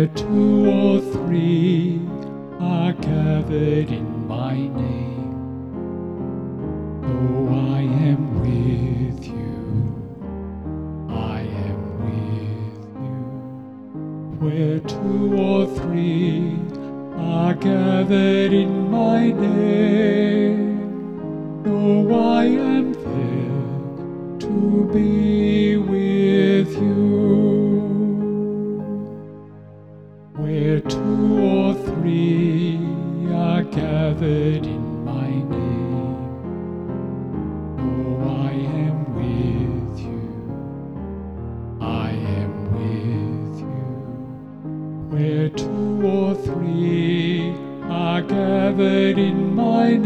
Where two or three are gathered in my name, though I am with you, I am with you. Where two or three are gathered in my name, though I am there to be with you. Where two or three are gathered in my name, oh, I am with you, I am with you. Where two or three are gathered in my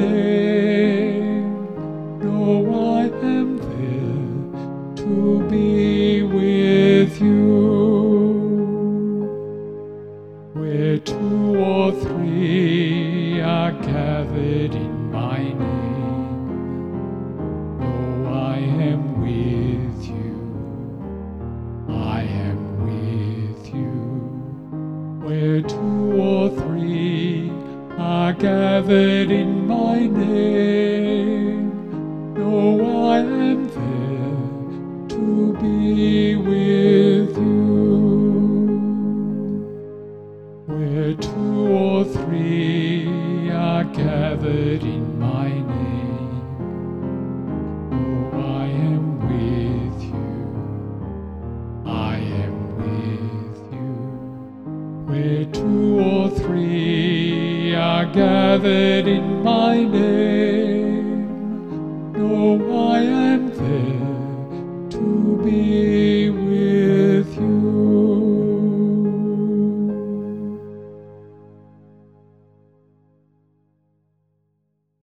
name, oh, I am there to be with you. Where two or three are gathered in my name, oh, I am with you, I am with you. Where two or three are gathered in my name, oh, I am there to be with you. Where two or three are gathered in my name, oh, I am with you, I am with you. Where two or three are gathered in my name, oh, I am there to be